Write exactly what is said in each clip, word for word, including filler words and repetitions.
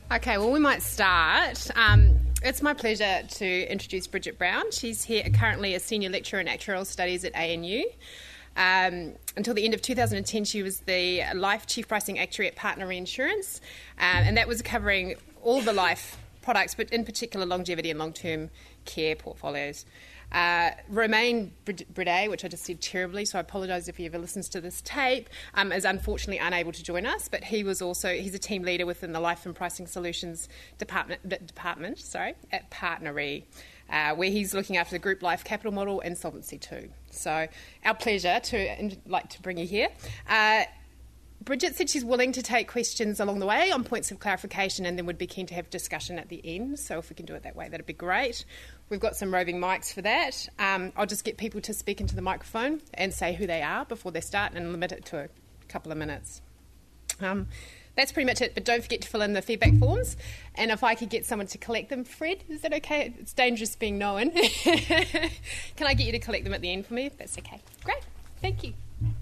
Okay, well, we might start. Um, it's my pleasure to introduce Bridget Brown. She's here currently a senior lecturer in actuarial studies at A N U. Um, until the end of two thousand ten, she was the Life Chief Pricing Actuary at Partner Reinsurance, um, and that was covering all the life products, but in particular longevity and long-term care portfolios. Uh, Romain Bridet, which I just said terribly, so I apologise if he ever listens to this tape, um, is unfortunately unable to join us, but he was also, he's a team leader within the Life and Pricing Solutions department, department sorry, at PartnerRe, uh, where he's looking after the group life capital model and Solvency two. So our pleasure to and like to bring you here. Uh, Bridget said she's willing to take questions along the way on points of clarification and then would be keen to have discussion at the end. So if we can do it that way, that'd be great. We've got some roving mics for that. Um, I'll just get people to speak into the microphone and say who they are before they start and limit it to a couple of minutes. Um, that's pretty much it, but don't forget to fill in the feedback forms. And if I could get someone to collect them, Fred, is that okay? It's dangerous being known. Can I get you to collect them at the end for me, if that's okay? Great, thank you.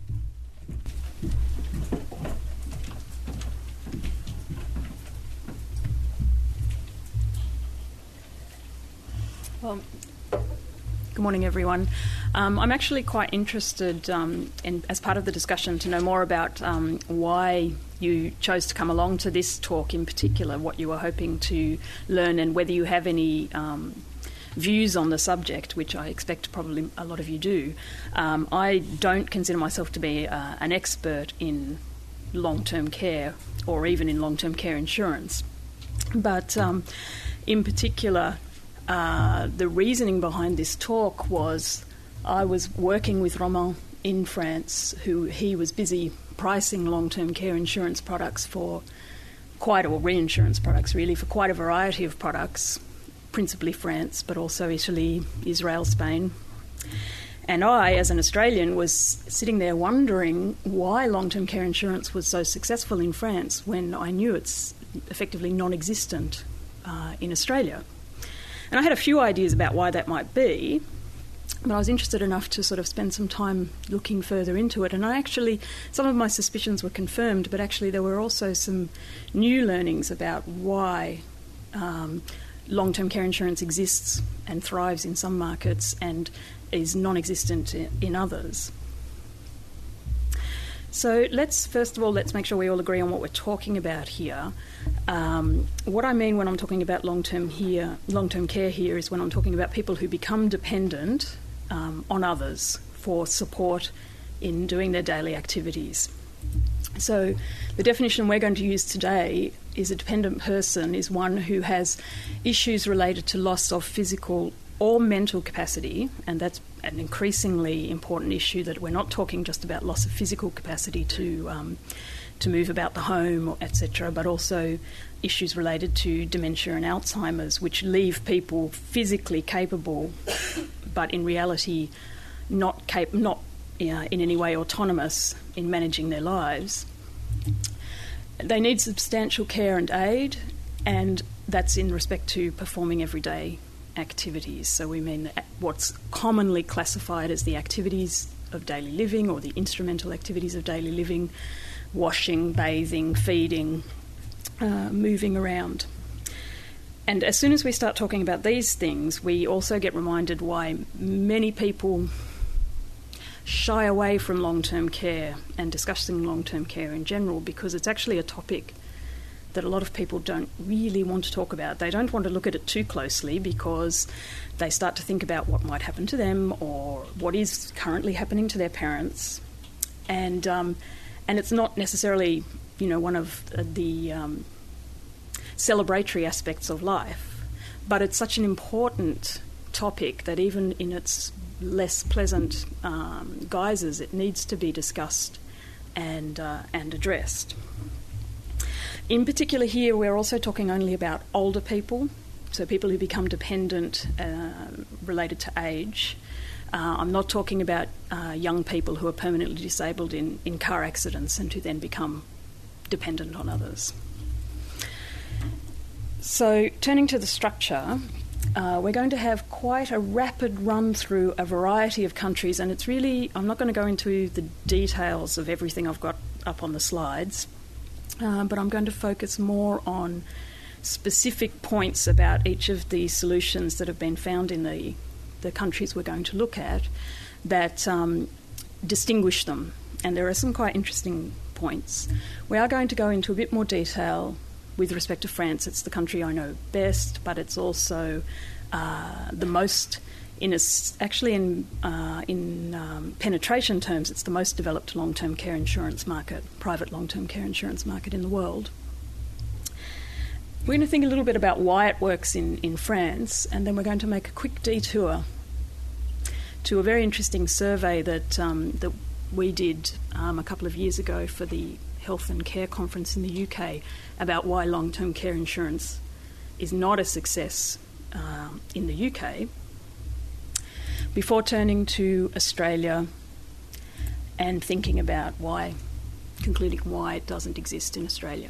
Well, good morning, everyone. Um, I'm actually quite interested, um, in, as part of the discussion, to know more about um, why you chose to come along to this talk in particular, what you were hoping to learn, and whether you have any um, views on the subject, which I expect probably a lot of you do. Um, I don't consider myself to be uh, an expert in long-term care or even in long-term care insurance, but um, in particular, Uh, the reasoning behind this talk was I was working with Romain in France, who he was busy pricing long-term care insurance products for quite, or reinsurance products really, for quite a variety of products, principally France, but also Italy, Israel, Spain. And I, as an Australian, was sitting there wondering why long-term care insurance was so successful in France when I knew it's effectively non-existent uh, in Australia. And I had a few ideas about why that might be, but I was interested enough to sort of spend some time looking further into it. And I actually, some of my suspicions were confirmed, but actually there were also some new learnings about why um, long-term care insurance exists and thrives in some markets and is non-existent in, in others. So let's, first of all, let's make sure we all agree on what we're talking about here. Um, what I mean when I'm talking about long-term here, long-term care here is when I'm talking about people who become dependent um, on others for support in doing their daily activities. So the definition we're going to use today is a dependent person is one who has issues related to loss of physical or mental capacity, and that's an increasingly important issue, that we're not talking just about loss of physical capacity to um, to move about the home, et cetera, but also issues related to dementia and Alzheimer's, which leave people physically capable, but in reality not cap- not uh, in any way autonomous in managing their lives. They need substantial care and aid, and that's in respect to performing everyday activities. So we mean what's commonly classified as the activities of daily living or the instrumental activities of daily living: washing, bathing, feeding, uh, moving around. And as soon as we start talking about these things, we also get reminded why many people shy away from long-term care and discussing long-term care in general, because it's actually a topic that a lot of people don't really want to talk about. They don't want to look at it too closely because they start to think about what might happen to them or what is currently happening to their parents. And um, and it's not necessarily, you know, one of the um, celebratory aspects of life, but it's such an important topic that even in its less pleasant um, guises, it needs to be discussed and uh, and addressed. In particular here, we're also talking only about older people, so people who become dependent uh, related to age. Uh, I'm not talking about uh, young people who are permanently disabled in, in car accidents and who then become dependent on others. So turning to the structure, uh, we're going to have quite a rapid run through a variety of countries, and it's really, I'm not going to go into the details of everything I've got up on the slides, uh, but I'm going to focus more on specific points about each of the solutions that have been found in the, the countries we're going to look at that um, distinguish them. And there are some quite interesting points. We are going to go into a bit more detail with respect to France. It's the country I know best, but it's also uh, the most, in a, actually in, uh, in um, penetration terms, it's the most developed long-term care insurance market, private long-term care insurance market in the world. We're going to think a little bit about why it works in, in France, and then we're going to make a quick detour to a very interesting survey that um, that we did um, a couple of years ago for the Health and Care Conference in the U K about why long-term care insurance is not a success uh, in the U K, before turning to Australia and thinking about why, concluding why it doesn't exist in Australia.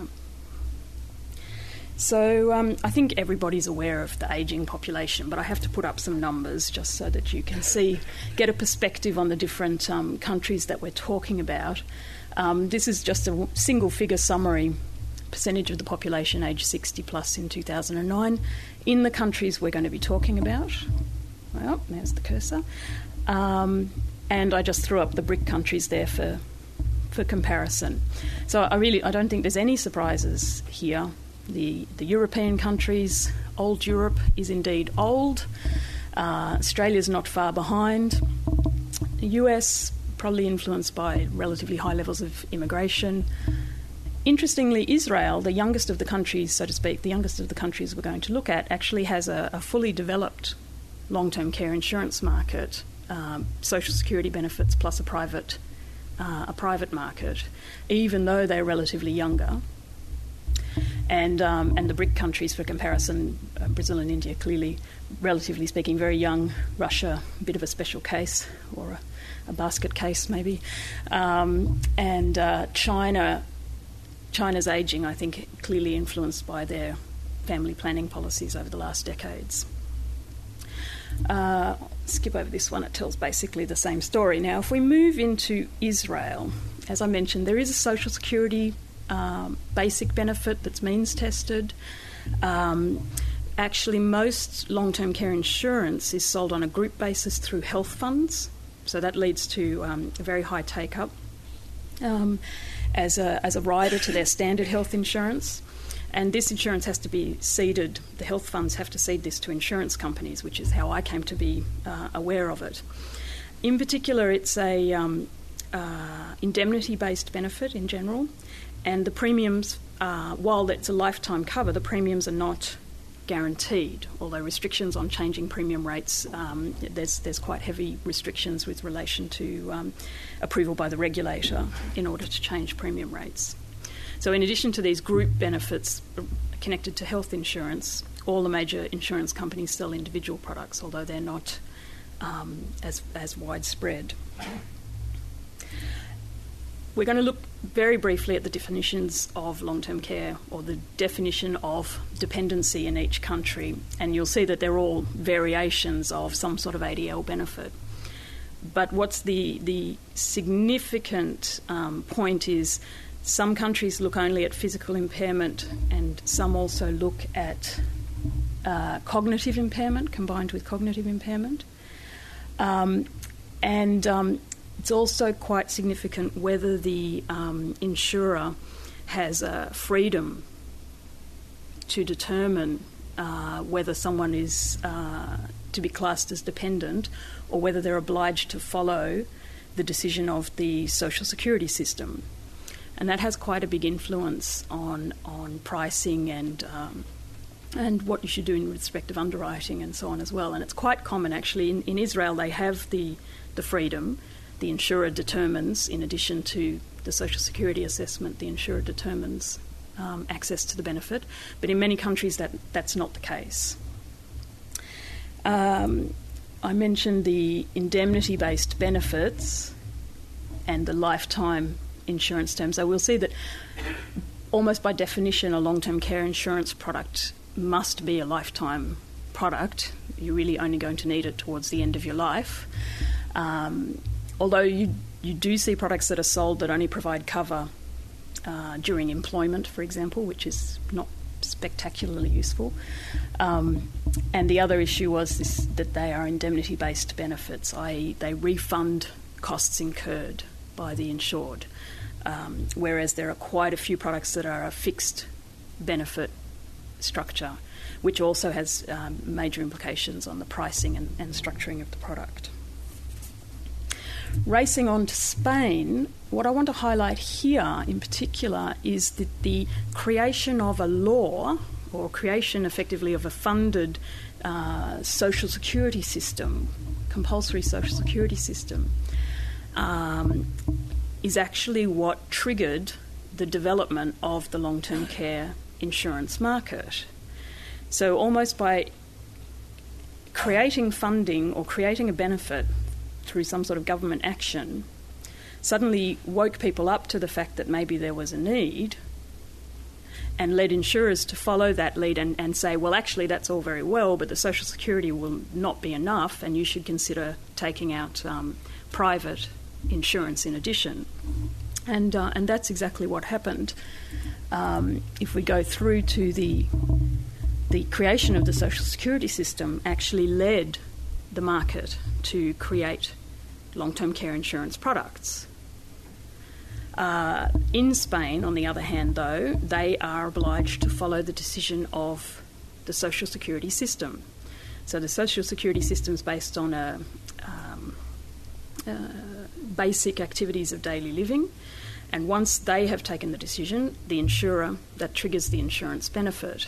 So um, I think everybody's aware of the ageing population, but I have to put up some numbers just so that you can see, get a perspective on the different um, countries that we're talking about. Um, this is just a single figure summary, percentage of the population aged sixty plus in two thousand nine in the countries we're going to be talking about. Well, there's the cursor. Um, and I just threw up the BRIC countries there for for comparison. So I really, I don't think there's any surprises here. The, the European countries, old Europe is indeed old. Uh, Australia's not far behind. The U S, probably influenced by relatively high levels of immigration. Interestingly, Israel, the youngest of the countries, so to speak, the youngest of the countries we're going to look at, actually has a, a fully developed long-term care insurance market, um, social security benefits plus a private, uh, a private market, even though they're relatively younger. And um, and the BRIC countries, for comparison, uh, Brazil and India, clearly, relatively speaking, very young. Russia, a bit of a special case, or a, a basket case maybe. Um, and uh, China, China's ageing, I think, clearly influenced by their family planning policies over the last decades. Uh, skip over this one, it tells basically the same story. Now, if we move into Israel, as I mentioned, there is a social security Um, basic benefit that's means tested. Um, actually, most long-term care insurance is sold on a group basis through health funds, so that leads to um, a very high take-up um, as a as a rider to their standard health insurance. And this insurance has to be ceded. The health funds have to cede this to insurance companies, which is how I came to be uh, aware of it. In particular, it's a um, uh, indemnity-based benefit in general. And the premiums, uh, while it's a lifetime cover, the premiums are not guaranteed, although restrictions on changing premium rates, um, there's, there's quite heavy restrictions with relation to um, approval by the regulator in order to change premium rates. So in addition to these group benefits connected to health insurance, all the major insurance companies sell individual products, although they're not um, as, as widespread. We're going to look very briefly at the definitions of long-term care, or the definition of dependency in each country, and you'll see that they're all variations of some sort of A D L benefit. But what's the, the significant um, point is some countries look only at physical impairment, and some also look at uh, cognitive impairment combined with cognitive impairment. Um, and um, It's also quite significant whether the um, insurer has a freedom to determine uh, whether someone is uh, to be classed as dependent, or whether they're obliged to follow the decision of the social security system. And that has quite a big influence on on pricing and um, and what you should do in respect of underwriting and so on as well. And it's quite common, actually. In, in Israel, they have the the freedom. The insurer determines, in addition to the social security assessment, the insurer determines um, access to the benefit. But in many countries, that that's not the case. Um, I mentioned the indemnity-based benefits and the lifetime insurance terms. So we'll see that almost by definition, a long-term care insurance product must be a lifetime product. You're really only going to need it towards the end of your life. Um, Although you you do see products that are sold that only provide cover uh, during employment, for example, which is not spectacularly useful. Um, and the other issue was this, that they are indemnity-based benefits, that is they refund costs incurred by the insured, um, whereas there are quite a few products that are a fixed benefit structure, which also has um, major implications on the pricing and, and structuring of the product. Racing on to Spain, what I want to highlight here in particular is that the creation of a law, or creation effectively of a funded uh, social security system, compulsory social security system, um, is actually what triggered the development of the long-term care insurance market. So almost by creating funding or creating a benefit through some sort of government action, suddenly woke people up to the fact that maybe there was a need and led insurers to follow that lead and, and say, well, actually, that's all very well, but the social security will not be enough and you should consider taking out um, private insurance in addition. And, uh, and that's exactly what happened. Um, if we go through to the, the creation of the social security system actually led the market to create long-term care insurance products. Uh, in Spain, on the other hand, though, they are obliged to follow the decision of the social security system. So the social security system is based on a, um, uh, basic activities of daily living, and once they have taken the decision, the insurer, that triggers the insurance benefit.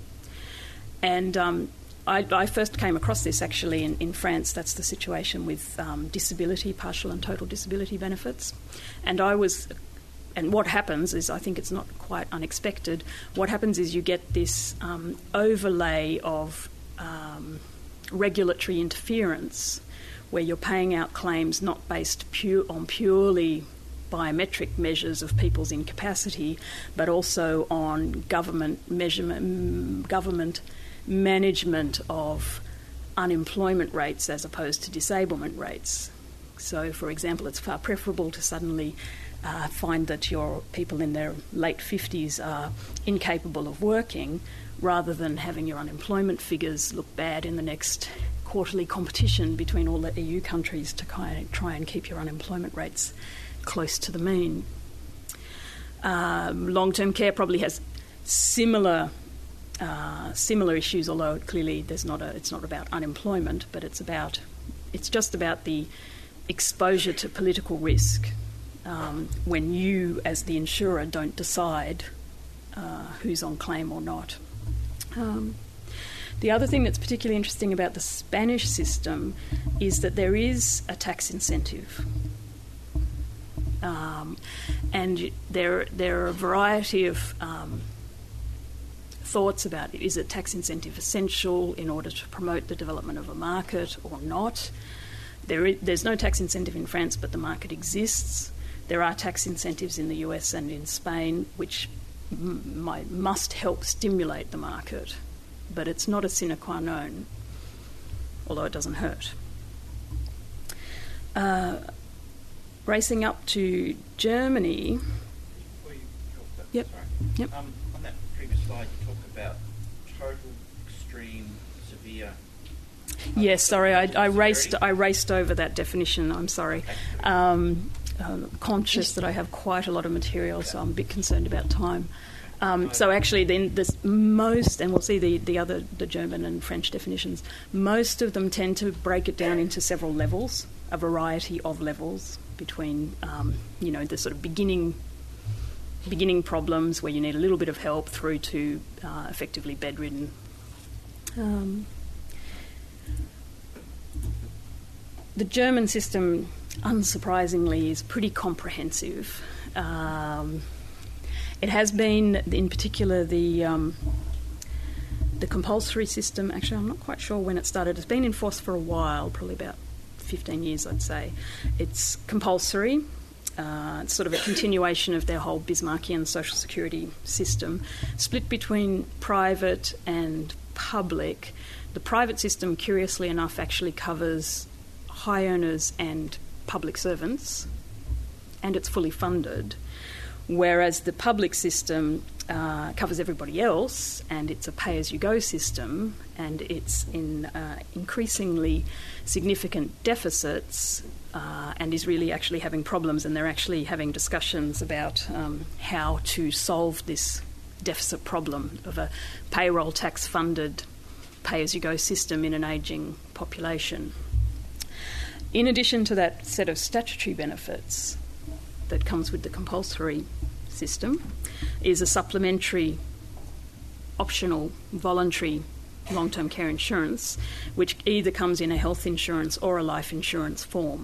And um, I, I first came across this actually in, in France. That's the situation with um, disability, partial and total disability benefits. And I was, and what happens is, I think it's not quite unexpected, what happens is you get this um, overlay of um, regulatory interference where you're paying out claims not based pure, on purely biometric measures of people's incapacity, but also on government measurement, government management of unemployment rates as opposed to disablement rates. So, for example, it's far preferable to suddenly uh, find that your people in their late fifties are incapable of working rather than having your unemployment figures look bad in the next quarterly competition between all the E U countries to try and keep your unemployment rates close to the mean. Um, long-term care probably has similar uh, similar issues, although clearly there's not a, it's not about unemployment, but it's about it's just about the exposure to political risk um, when you, as the insurer, don't decide uh, who's on claim or not. Um, the other thing that's particularly interesting about the Spanish system is that there is a tax incentive. Um, and there, there are a variety of um, thoughts about it. Is a tax incentive essential in order to promote the development of a market or not? There is, there's no tax incentive in France, but the market exists. There are tax incentives in the U S and in Spain, which m- might, must help stimulate the market, but it's not a sine qua non, although it doesn't hurt. Uh, Racing up to Germany. Before you talk about, yep. Sorry. Yep. Um, on that previous slide, you talked about total, extreme, severe. Yes, sorry, I, I raced. I raced over that definition. I'm sorry. Okay. Um, I'm conscious that I have quite a lot of material, so I'm a bit concerned about time. Um, so actually, then this most, and we'll see the, the other, the German and French definitions. Most of them tend to break it down into several levels, a variety of levels between, um, you know, the sort of beginning beginning problems where you need a little bit of help through to uh, effectively bedridden. Um, the German system, unsurprisingly, is pretty comprehensive. Um, it has been, in particular, the um, the compulsory system. Actually, I'm not quite sure when it started. It's been in force for a while, probably about fifteen years, I'd say. It's compulsory. Uh, it's sort of a continuation of their whole Bismarckian social security system, split between private and public. The private system, curiously enough, actually covers high earners and public servants, and it's fully funded, whereas the public system uh, covers everybody else, and it's a pay-as-you-go system, and it's in uh, increasingly significant deficits, uh, and is really actually having problems, and they're actually having discussions about um, how to solve this deficit problem of a payroll tax-funded pay-as-you-go system in an ageing population. In addition to that set of statutory benefits that comes with the compulsory system, is a supplementary, optional, voluntary long-term care insurance, which either comes in a health insurance or a life insurance form.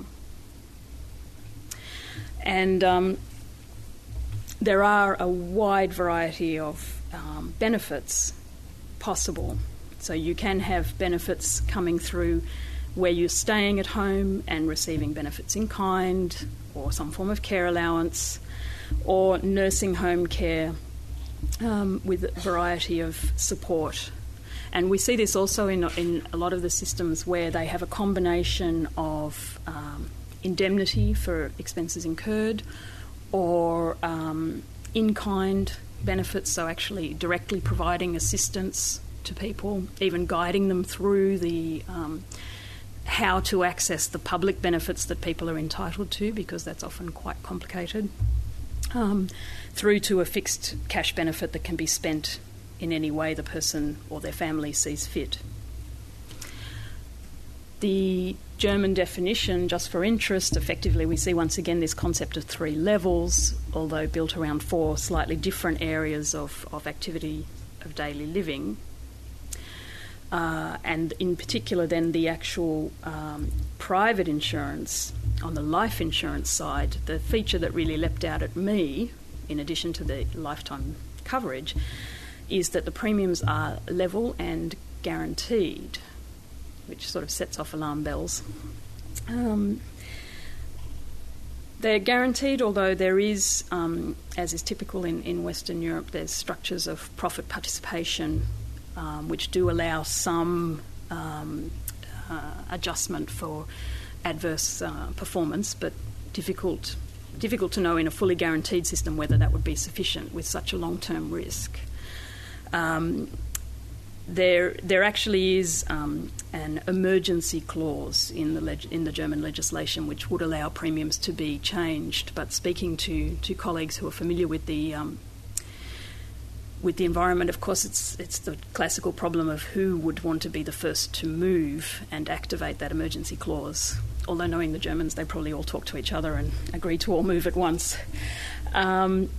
And um, there are a wide variety of um, benefits possible. So you can have benefits coming through where you're staying at home and receiving benefits in kind, or some form of care allowance, or nursing home care um, with a variety of support. And we see this also in, in a lot of the systems where they have a combination of um, indemnity for expenses incurred, or um, in-kind benefits, so actually directly providing assistance to people, even guiding them through the um, how to access the public benefits that people are entitled to, because that's often quite complicated, um, through to a fixed cash benefit that can be spent in any way the person or their family sees fit. The German definition, just for interest, effectively we see once again this concept of three levels, although built around four slightly different areas of, of activity of daily living. Uh, and in particular then the actual um, private insurance, on the life insurance side, the feature that really leapt out at me, in addition to the lifetime coverage, is that the premiums are level and guaranteed, which sort of sets off alarm bells. Um, they're guaranteed, although there is, um, as is typical in, in Western Europe, there's structures of profit participation Um, which do allow some um, uh, adjustment for adverse uh, performance, but difficult difficult to know in a fully guaranteed system whether that would be sufficient with such a long-term risk. Um, there, there actually is um, an emergency clause in the leg- in the German legislation which would allow premiums to be changed. But speaking to to colleagues who are familiar with the um, with the environment, of course, it's it's the classical problem of who would want to be the first to move and activate that emergency clause. Although knowing the Germans, they probably all talk to each other and agree to all move at once. Um,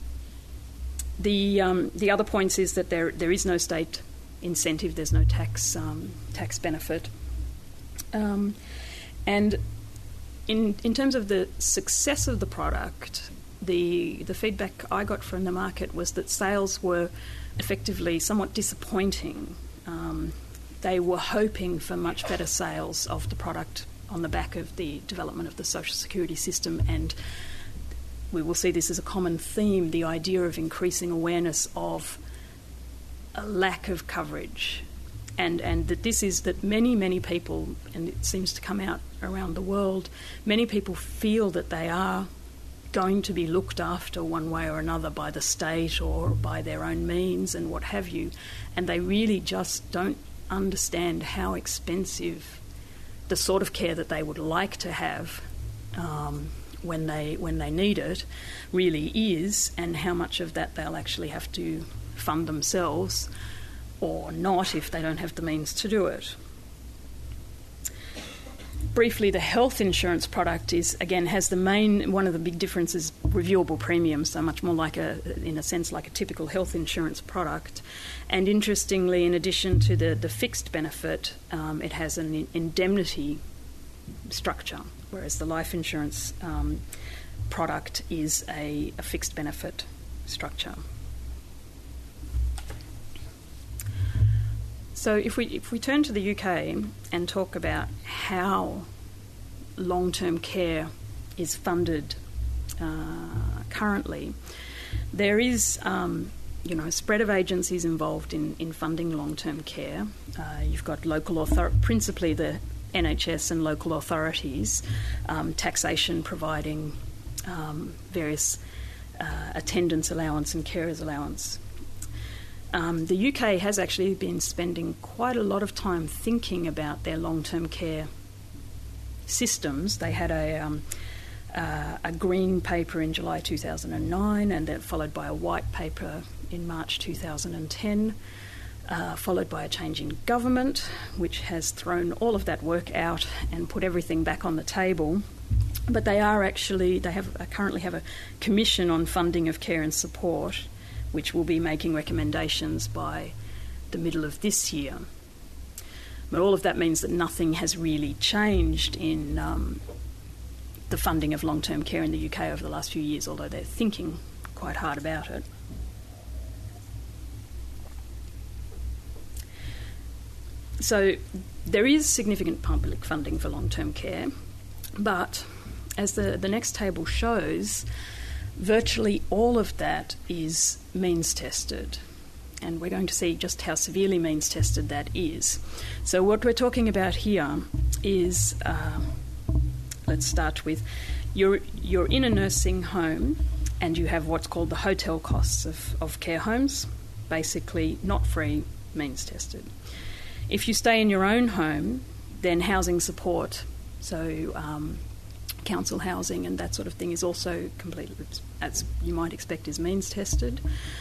the um, the other points is that there there is no state incentive, there's no tax um, tax benefit, um, and in in terms of the success of the product. The the feedback I got from the market was that sales were effectively somewhat disappointing. Um, they were hoping for much better sales of the product on the back of the development of the social security system, and we will see this as a common theme, the idea of increasing awareness of a lack of coverage, and, and that this is that many, many people, and it seems to come out around the world, many people feel that they are going to be looked after one way or another by the state or by their own means and what have you, and they really just don't understand how expensive the sort of care that they would like to have um, when they when they need it really is, and how much of that they'll actually have to fund themselves or not if they don't have the means to do it. Briefly, the health insurance product is, again, has the main, one of the big differences, reviewable premiums, so much more like a, in a sense, like a typical health insurance product. And interestingly, in addition to the, the fixed benefit, um, it has an indemnity structure, whereas the life insurance um, product is a, a fixed benefit structure. So if we if we turn to the U K and talk about how long-term care is funded uh, currently, there is um, you know a spread of agencies involved in, in funding long-term care. Uh, you've got local author- principally the N H S and local authorities, um, taxation providing um, various uh, attendance allowance and carers allowance Um, the U K has actually been spending quite a lot of time thinking about their long-term care systems. They had a, um, uh, a green paper in July two thousand nine, and then followed by a white paper in March two thousand ten, uh, followed by a change in government, which has thrown all of that work out and put everything back on the table. But they are actually, they have uh, currently have a commission on funding of care and support, which will be making recommendations by the middle of this year. But all of that means that nothing has really changed in um, the funding of long-term care in the U K over the last few years, although they're thinking quite hard about it. So there is significant public funding for long-term care, but as the, the next table shows, virtually all of that is means tested, and we're going to see just how severely means tested that is. So what we're talking about here is, uh, let's start with, you're, you're in a nursing home and you have what's called the hotel costs of, of care homes, basically not free, means tested. If you stay in your own home, then housing support, so um, council housing and that sort of thing, is also completely, as you might expect, is means tested.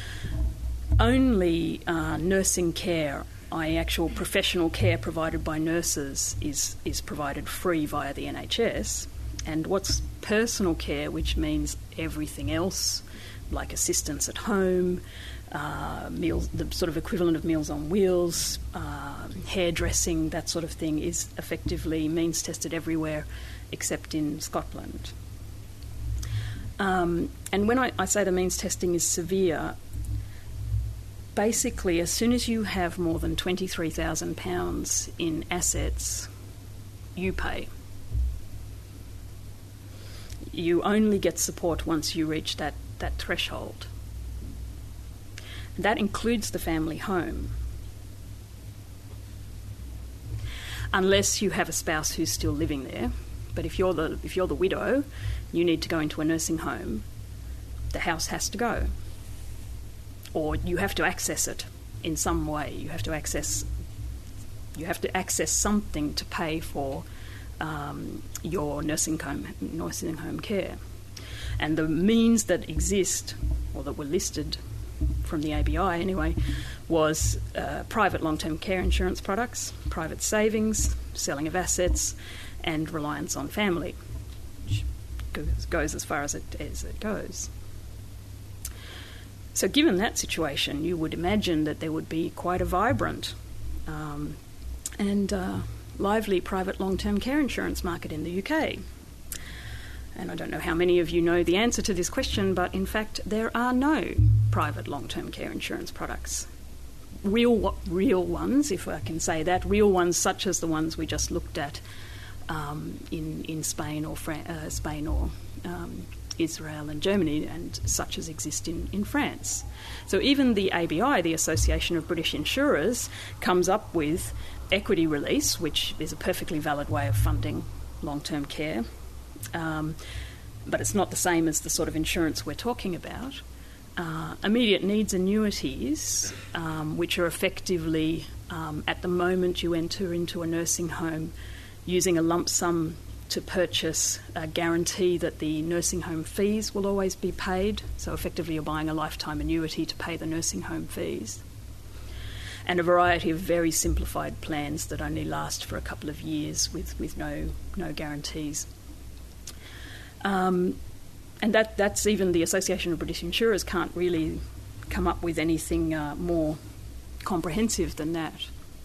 Only uh, nursing care, that is actual professional care provided by nurses, is, is provided free via the N H S. And what's personal care, which means everything else, like assistance at home, uh, meals, the sort of equivalent of Meals on Wheels, uh, hairdressing, that sort of thing, is effectively means tested everywhere except in Scotland. Um, and when I, I say the means testing is severe, basically as soon as you have more than twenty-three thousand pounds in assets, you pay. You only get support once you reach that, that threshold. That includes the family home, unless you have a spouse who's still living there. But if you're the if you're the widow, you need to go into a nursing home, the house has to go. Or you have to access it in some way. You have to access you have to access something to pay for um, your nursing home nursing home care. And the means that exist, or that were listed from the A B I anyway, was uh, private long-term care insurance products, private savings, selling of assets, and reliance on family, which goes, goes as far as it, as it goes. So given that situation, you would imagine that there would be quite a vibrant um, and uh, lively private long-term care insurance market in the U K. And I don't know how many of you know the answer to this question, but in fact there are no private long-term care insurance products. Real, real ones, if I can say that, real ones such as the ones we just looked at um, in, in Spain or Fran- uh, Spain or um, Israel and Germany, and such as exist in, in France. So even the A B I, the Association of British Insurers, comes up with equity release, which is a perfectly valid way of funding long-term care. Um, but it's not the same as the sort of insurance we're talking about. Uh, immediate needs annuities, um, which are effectively, um, at the moment you enter into a nursing home, using a lump sum to purchase a guarantee that the nursing home fees will always be paid. So effectively you're buying a lifetime annuity to pay the nursing home fees. And a variety of very simplified plans that only last for a couple of years with, with no, no guarantees. Um, and that, that's even the Association of British Insurers can't really come up with anything uh, more comprehensive than that.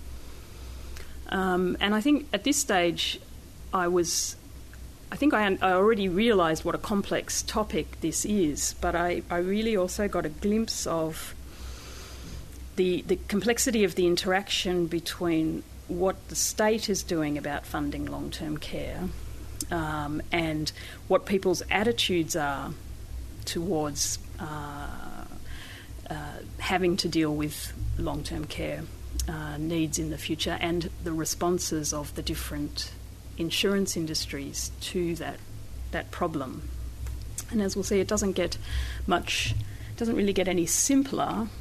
Um, and I think at this stage I was, I think I, I already realised what a complex topic this is, but I, I really also got a glimpse of the, the complexity of the interaction between what the state is doing about funding long-term care Um, and what people's attitudes are towards uh, uh, having to deal with long-term care uh, needs in the future, and the responses of the different insurance industries to that that problem. And as we'll see, it doesn't get much, it doesn't really get any simpler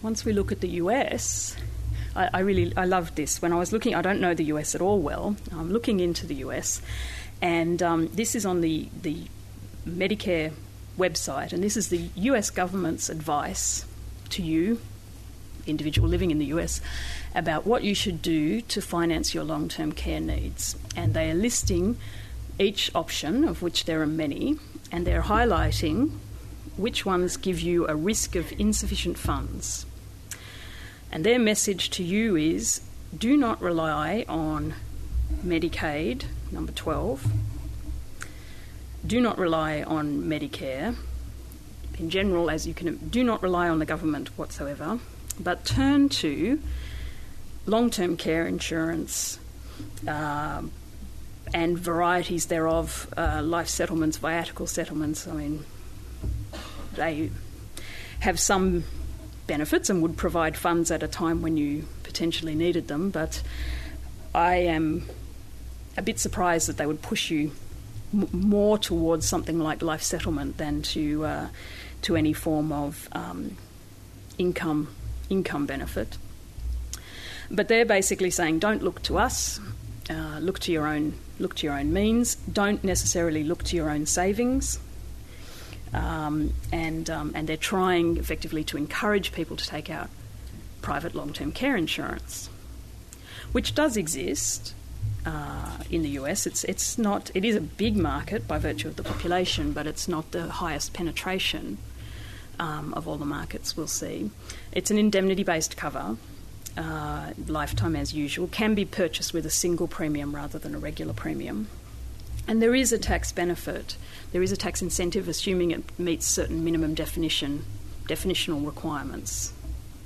once we look at the U S, I, I really I loved this. When I was looking, I don't know the U S at all well. I'm looking into the U S, and um, this is on the, the Medicare website, and this is the U S government's advice to you, individual living in the U S, about what you should do to finance your long-term care needs. And they are listing each option, of which there are many, and they're highlighting which ones give you a risk of insufficient funds. And their message to you is, do not rely on Medicaid, number twelve. Do not rely on Medicare. In general, as you can, do not rely on the government whatsoever, but turn to long-term care insurance uh, and varieties thereof, uh, life settlements, viatical settlements. I mean, they have some benefits and would provide funds at a time when you potentially needed them, but I am a bit surprised that they would push you m- more towards something like life settlement than to uh, to any form of um, income income benefit. But they're basically saying, don't look to us, uh, look to your own look to your own means. Don't necessarily look to your own savings. Um, and um, and they're trying effectively to encourage people to take out private long-term care insurance, which does exist uh, in the U S. It's it's not. It is a big market by virtue of the population, but it's not the highest penetration um, of all the markets we'll see. It's an indemnity-based cover. Uh, lifetime as usual, can be purchased with a single premium rather than a regular premium. And there is a tax benefit. There is a tax incentive, assuming it meets certain minimum definition, definitional requirements.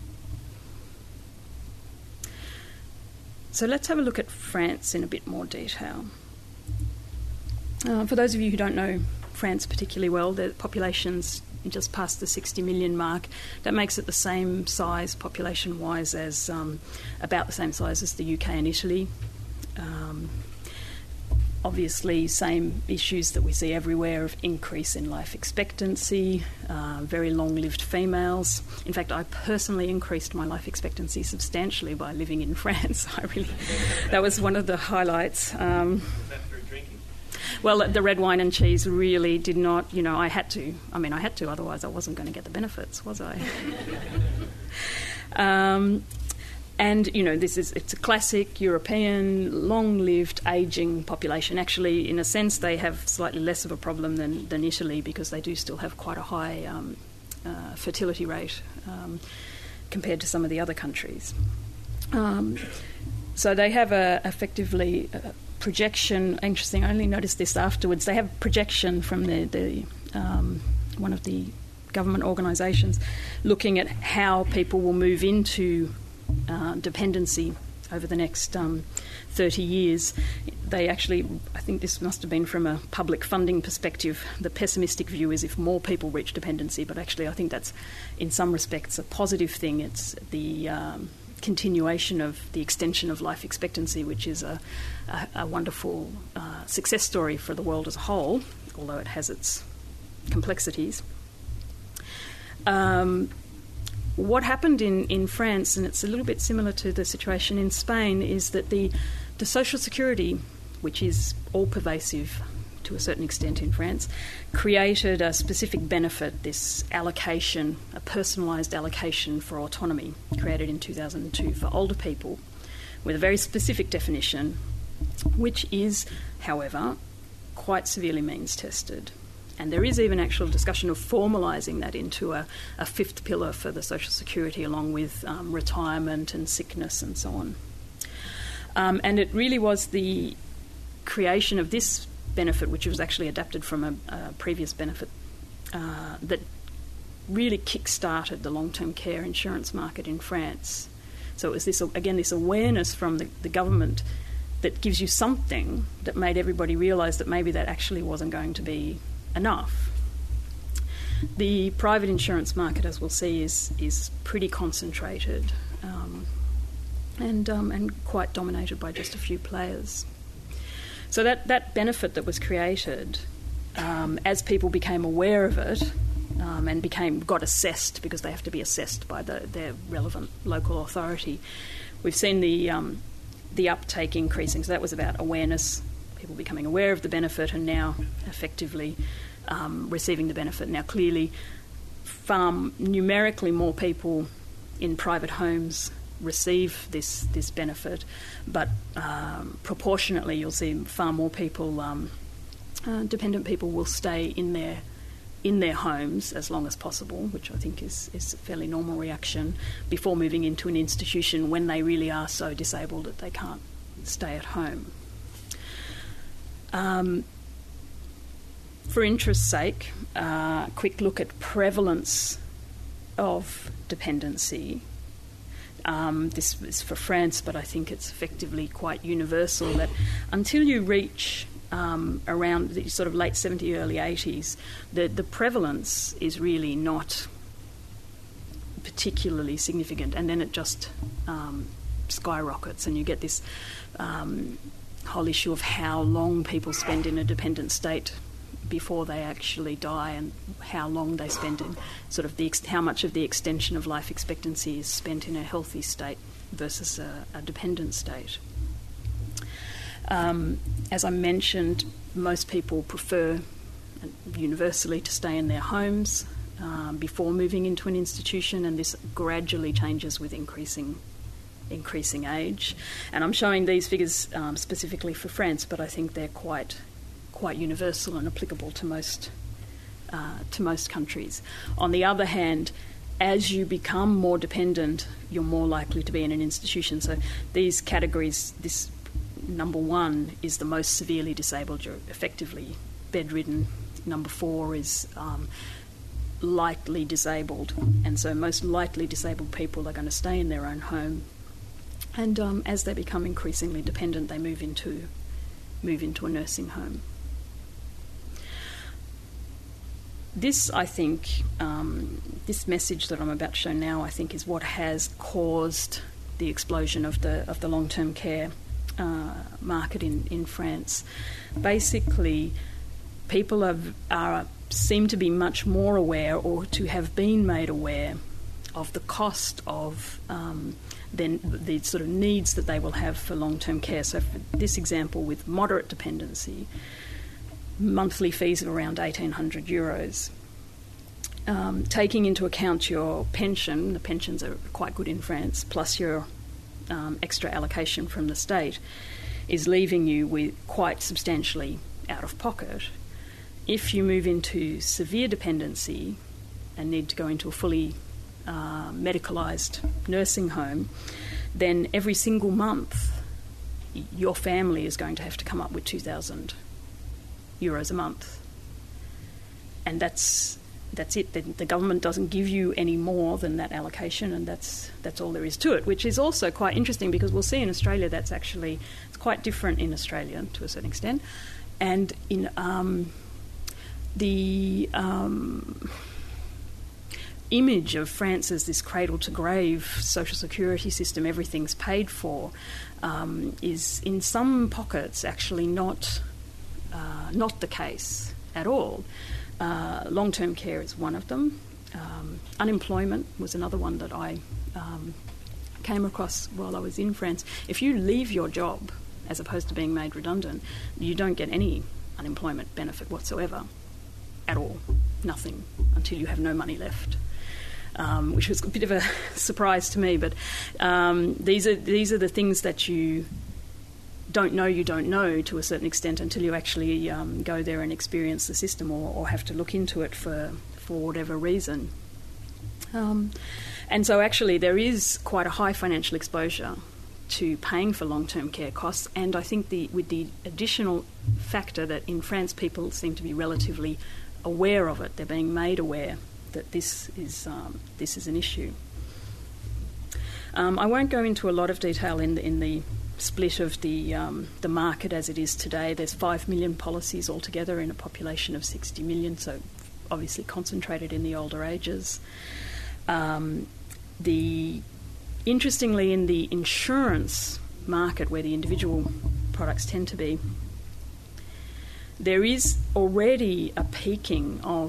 So let's have a look at France in a bit more detail. Uh, for those of you who don't know France particularly well, the population's just past the sixty million mark. That makes it the same size population-wise as, um, about the same size as the U K and Italy. Um, obviously, same issues that we see everywhere of increase in life expectancy, uh, very long-lived females. In fact, I personally increased my life expectancy substantially by living in France. I really, that was one of the highlights. Um, Well, the red wine and cheese really did not, you know, I had to. I mean, I had to, otherwise I wasn't going to get the benefits, was I? um, and, you know, this is, it's a classic European, long-lived, ageing population. Actually, in a sense, they have slightly less of a problem than, than Italy, because they do still have quite a high um, uh, fertility rate um, compared to some of the other countries. Um, so they have a, effectively... A, projection. Interesting, I only noticed this afterwards. They have projection from the, the um, one of the government organisations looking at how people will move into uh, dependency over the next um, thirty years. They actually, I think this must have been from a public funding perspective, the pessimistic view is if more people reach dependency, but actually I think that's in some respects a positive thing. It's the um, continuation of the extension of life expectancy, which is a, a, a wonderful uh, success story for the world as a whole, although it has its complexities. Um, what happened in, in France, and it's a little bit similar to the situation in Spain, is that the, the social security, which is all-pervasive to a certain extent in France, created a specific benefit, this allocation, a personalised allocation for autonomy, created in two thousand two for older people, with a very specific definition, which is, however, quite severely means-tested. And there is even actual discussion of formalising that into a, a fifth pillar for the social security, along with um, retirement and sickness and so on. Um, and it really was the creation of this benefit, which was actually adapted from a, a previous benefit, uh, that really kick-started the long-term care insurance market in France. So it was this, again, this awareness from the, the government that gives you something that made everybody realise that maybe that actually wasn't going to be enough. The private insurance market, as we'll see, is is pretty concentrated um, and um, and quite dominated by just a few players. So that, that benefit that was created, um, as people became aware of it, um, and became got assessed because they have to be assessed by the, their relevant local authority. We've seen the um, the uptake increasing, so that was about awareness, people becoming aware of the benefit and now effectively um, receiving the benefit. Now clearly, far numerically more people in private homes receive this this benefit, but um, proportionately you'll see far more people, um, uh, dependent people, will stay in their in their homes as long as possible, which I think is, is a fairly normal reaction, before moving into an institution when they really are so disabled that they can't stay at home. Um, for interest's sake, a uh, quick look at prevalence of dependency. Um, this is for France, but I think it's effectively quite universal that until you reach um, around the sort of late seventies, early eighties, the, the prevalence is really not particularly significant, and then it just um, skyrockets, and you get this um, whole issue of how long people spend in a dependent state before they actually die, and how long they spend in sort of the ex- how much of the extension of life expectancy is spent in a healthy state versus a, a dependent state. Um, as I mentioned, most people prefer universally to stay in their homes um, before moving into an institution, and this gradually changes with increasing increasing age. And I'm showing these figures um, specifically for France, but I think they're quite quite universal and applicable to most uh, to most countries. On the other hand, as you become more dependent, you're more likely to be in an institution. So these categories, this number one is the most severely disabled, you're effectively bedridden. Number four is um, lightly disabled, and so most lightly disabled people are going to stay in their own home. And um, as they become increasingly dependent, they move into move into a nursing home. This, I think, um, this message that I'm about to show now, I think, is what has caused the explosion of the of the long-term care uh, market in, in France. Basically, people are, are seem to be much more aware, or to have been made aware, of the cost of um, then the sort of needs that they will have for long-term care. So, for this example, with moderate dependency, monthly fees of around eighteen hundred euros. Um, taking into account your pension, the pensions are quite good in France, plus your um, extra allocation from the state, is leaving you with quite substantially out of pocket. If you move into severe dependency and need to go into a fully uh, medicalised nursing home, then every single month your family is going to have to come up with two thousand euros a month. And that's that's it. The, the government doesn't give you any more than that allocation, and that's that's all there is to it, which is also quite interesting, because we'll see in Australia that's actually it's quite different in Australia to a certain extent. And in um, the um, image of France as this cradle-to-grave social security system, everything's paid for, um, is in some pockets actually not uh, not the case at all. Uh, long-term care is one of them. Um, unemployment was another one that I um, came across while I was in France. If you leave your job, as opposed to being made redundant, you don't get any unemployment benefit whatsoever, at all. Nothing, until you have no money left. Um, which was a bit of a surprise to me, but um, these are these are the things that you don't know you don't know to a certain extent until you actually um, go there and experience the system, or, or have to look into it for, for whatever reason. Um, and so actually there is quite a high financial exposure to paying for long-term care costs, and I think the with the additional factor that in France people seem to be relatively aware of it, they're being made aware that this is um, this is an issue. Um, I won't go into a lot of detail in the, in the split of the um, the market as it is today. There's five million policies altogether in a population of sixty million, so obviously concentrated in the older ages. Um, the interestingly, in the insurance market, where the individual products tend to be, there is already a peaking of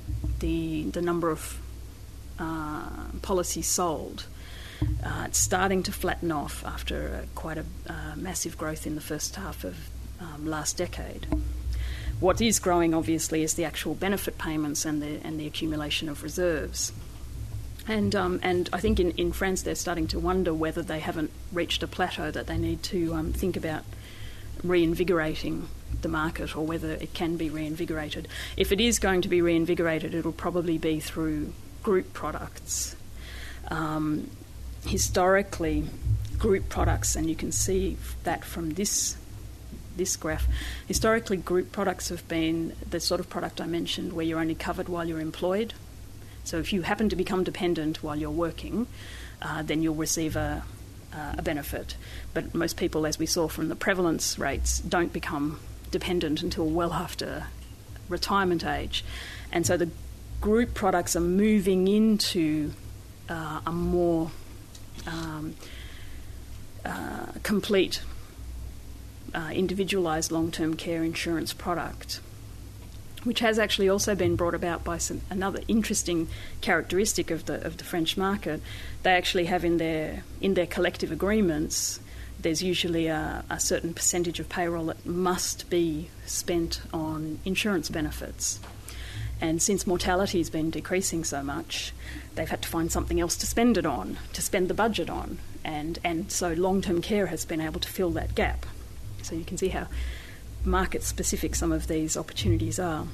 the the number of uh, policies sold. Uh, it's starting to flatten off after uh, quite a uh, massive growth in the first half of um, last decade. What is growing, obviously, is the actual benefit payments and the and the accumulation of reserves. And um, and I think in, in France they're starting to wonder whether they haven't reached a plateau that they need to um, think about reinvigorating the market, or whether it can be reinvigorated. If it is going to be reinvigorated, it'll probably be through group products. Um, historically, group products, and you can see that from this this graph, historically group products have been the sort of product I mentioned where you're only covered while you're employed. So if you happen to become dependent while you're working, uh, then you'll receive a, uh, a benefit. But most people, as we saw from the prevalence rates, don't become dependent until well after retirement age. And so the group products are moving into uh, a more um, uh, complete, uh, individualised long-term care insurance product, which has actually also been brought about by some, another interesting characteristic of the of the French market. They actually have in their in their collective agreements, there's usually a, a certain percentage of payroll that must be spent on insurance benefits. And since mortality has been decreasing so much, they've had to find something else to spend it on, to spend the budget on. And, and so long-term care has been able to fill that gap. So you can see how market-specific some of these opportunities are.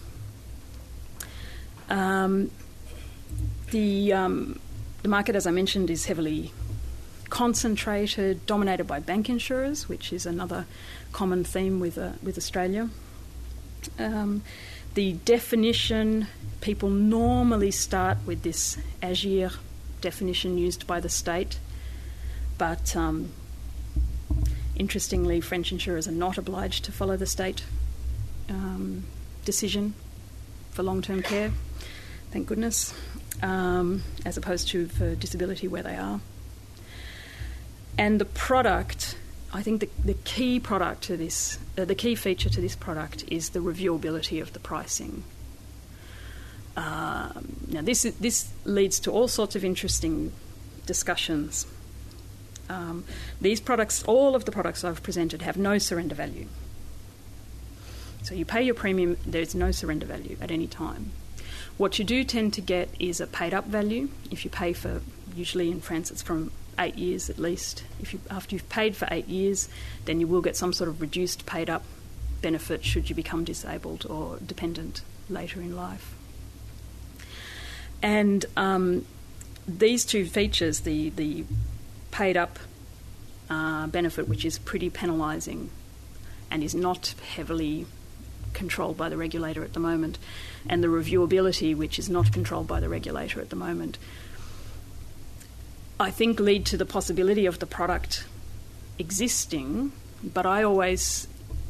Um, the, um, the market, as I mentioned, is heavily concentrated, dominated by bank insurers, which is another common theme with, uh, with Australia. Um, the definition, people normally start with this AGIR definition used by the state, but um, interestingly, French insurers are not obliged to follow the state um, decision for long-term care, thank goodness, um, as opposed to for disability where they are. And the product, I think the, the key product to this, uh, the key feature to this product is the reviewability of the pricing. Um, now, this this leads to all sorts of interesting discussions. Um, these products, all of the products I've presented, have no surrender value. So you pay your premium, there's no surrender value at any time. What you do tend to get is a paid-up value. If you pay for, usually in France it's from eight years at least. If you, after you've paid for eight years, then you will get some sort of reduced paid-up benefit should you become disabled or dependent later in life. And um, these two features, the, the paid-up uh, benefit, which is pretty penalising and is not heavily controlled by the regulator at the moment, and the reviewability, which is not controlled by the regulator at the moment, I think lead to the possibility of the product existing, but I always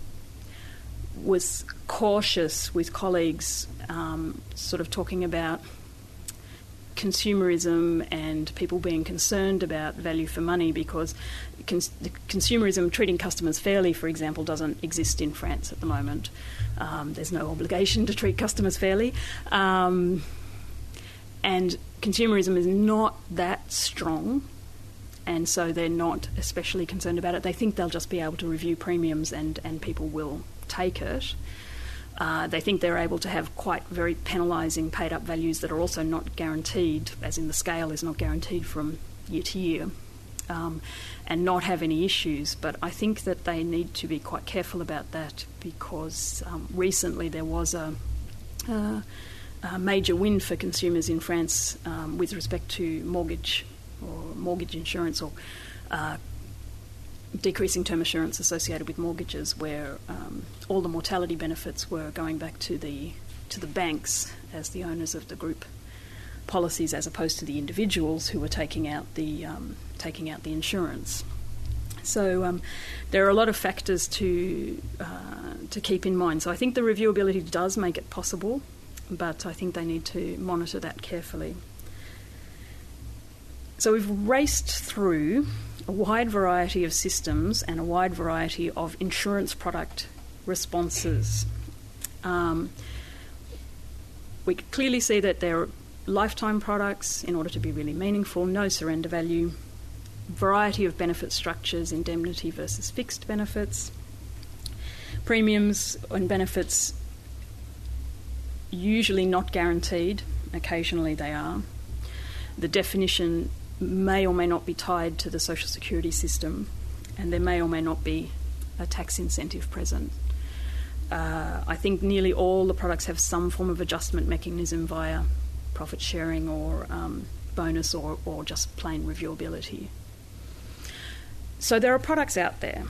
was cautious with colleagues um, sort of talking about consumerism and people being concerned about value for money, because cons- the consumerism, treating customers fairly, for example, doesn't exist in France at the moment. Um, there's no obligation to treat customers fairly. Um, and consumerism is not that strong, and so they're not especially concerned about it. They think they'll just be able to review premiums and, and people will take it. Uh, they think they're able to have quite very penalising paid-up values that are also not guaranteed, as in the scale is not guaranteed from year to year, um, and not have any issues. But I think that they need to be quite careful about that, because um, recently there was a, uh, a major win for consumers in France um, with respect to mortgage or mortgage insurance or uh, decreasing term assurance associated with mortgages, where um, all the mortality benefits were going back to the to the banks as the owners of the group policies, as opposed to the individuals who were taking out the um, taking out the insurance. So um, there are a lot of factors to uh, to keep in mind. So I think the reviewability does make it possible, but I think they need to monitor that carefully. So we've raced through a wide variety of systems and a wide variety of insurance product responses. Um, we clearly see that there are lifetime products in order to be really meaningful, no surrender value, variety of benefit structures, indemnity versus fixed benefits, premiums and benefits usually not guaranteed, occasionally they are. The definition may or may not be tied to the social security system, and there may or may not be a tax incentive present. Uh, I think nearly all the products have some form of adjustment mechanism via profit sharing or um, bonus or, or just plain reviewability. So there are products out there.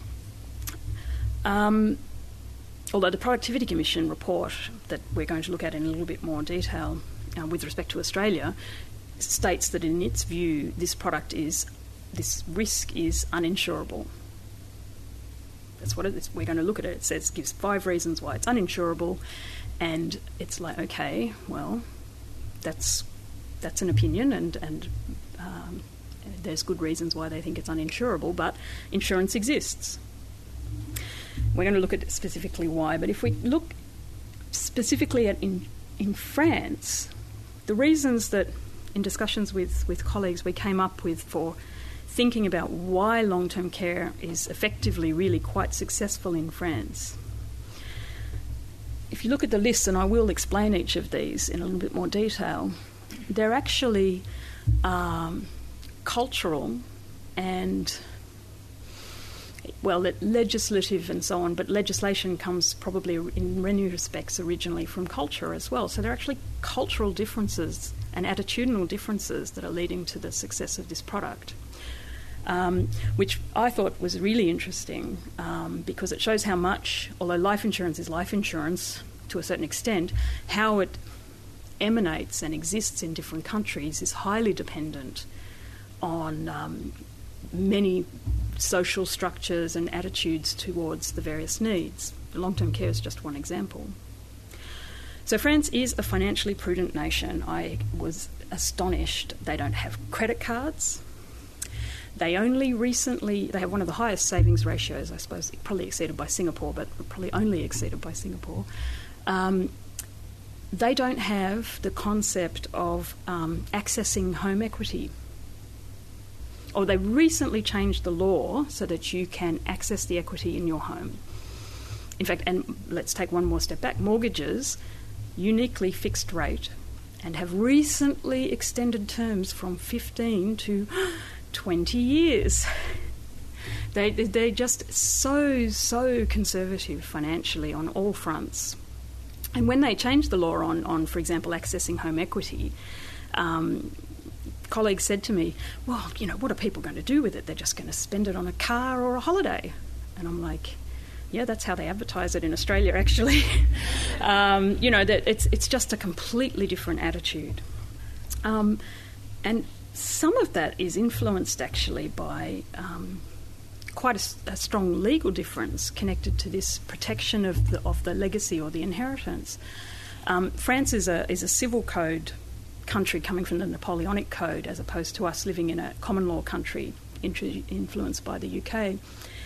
Um, although the Productivity Commission report that we're going to look at in a little bit more detail uh, with respect to Australia states that in its view this product is, this risk is uninsurable. That's what it is. We're going to look at it. It says, gives five reasons why it's uninsurable, and it's like, okay, well, that's that's an opinion, and and um, there's good reasons why they think it's uninsurable, but insurance exists. We're going to look at specifically why, but if we look specifically at in in France, the reasons that in discussions with, with colleagues we came up with for thinking about why long-term care is effectively really quite successful in France. If you look at the list, and I will explain each of these in a little bit more detail, they're actually um, cultural and, well, legislative and so on, but legislation comes probably in many respects originally from culture as well. So there are actually cultural differences and attitudinal differences that are leading to the success of this product. Um, which I thought was really interesting um, because it shows how much, although life insurance is life insurance to a certain extent, how it emanates and exists in different countries is highly dependent on um, many social structures and attitudes towards the various needs. Long-term care is just one example. So France is a financially prudent nation. I was astonished. They don't have credit cards. They only recently, they have one of the highest savings ratios, I suppose, probably exceeded by Singapore, but probably only exceeded by Singapore. Um, they don't have the concept of um, accessing home equity. Or they recently changed the law so that you can access the equity in your home. In fact, and let's take one more step back, mortgages, uniquely fixed rate, and have recently extended terms from fifteen to twenty years. They, they're just so, so conservative financially on all fronts. And when they changed the law on, on for example, accessing home equity, um, colleagues said to me, well, you know, what are people going to do with it? They're just going to spend it on a car or a holiday. And I'm like, yeah, that's how they advertise it in Australia, actually. um, you know, that it's it's just a completely different attitude. Um, and some of that is influenced actually by um, quite a, a strong legal difference connected to this protection of the of the legacy or the inheritance. Um, France is a is a civil code country coming from the Napoleonic Code, as opposed to us living in a common law country intru- influenced by the U K.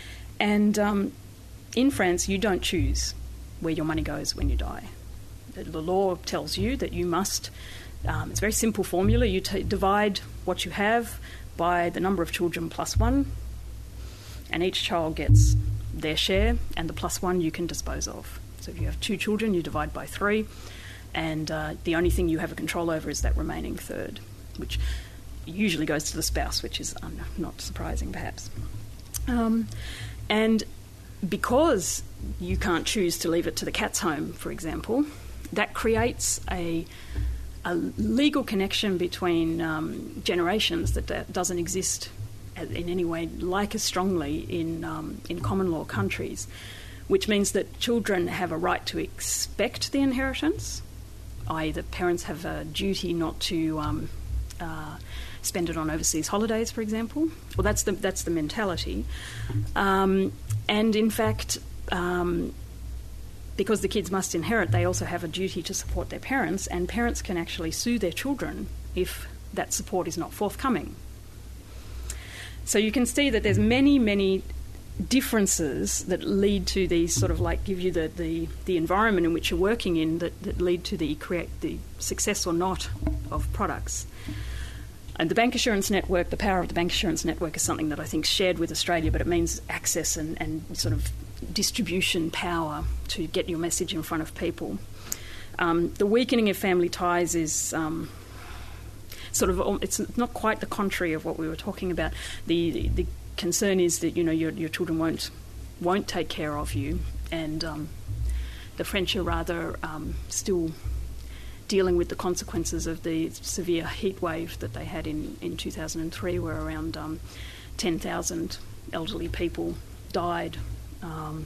And um, in France, you don't choose where your money goes when you die. The, the law tells you that you must. Um, it's a very simple formula. You t- divide what you have by the number of children plus one, and each child gets their share, and the plus one you can dispose of. So if you have two children, you divide by three, and uh, the only thing you have a control over is that remaining third, which usually goes to the spouse, which is um, not surprising perhaps. Um, and because you can't choose to leave it to the cat's home, for example, that creates a a legal connection between um, generations that, that doesn't exist in any way like as strongly in um, in common law countries, which means that children have a right to expect the inheritance, that is the parents have a duty not to um, uh, spend it on overseas holidays, for example. Well, that's the that's the mentality, um, and in fact. Um, Because the kids must inherit, they also have a duty to support their parents, and parents can actually sue their children if that support is not forthcoming. So you can see that there's many, many differences that lead to these sort of like give you the, the, the environment in which you're working in that, that lead to the create the success or not of products. And the bancassurance network, the power of the bancassurance network is something that I think is shared with Australia, but it means access and, and sort of distribution power to get your message in front of people. Um, the weakening of family ties is um, sort of, it's not quite the contrary of what we were talking about. The, the, the concern is that, you know, your, your children won't won't take care of you, and um, the French are rather um, still dealing with the consequences of the severe heat wave that they had in, in two thousand three, where around um, ten thousand elderly people died um,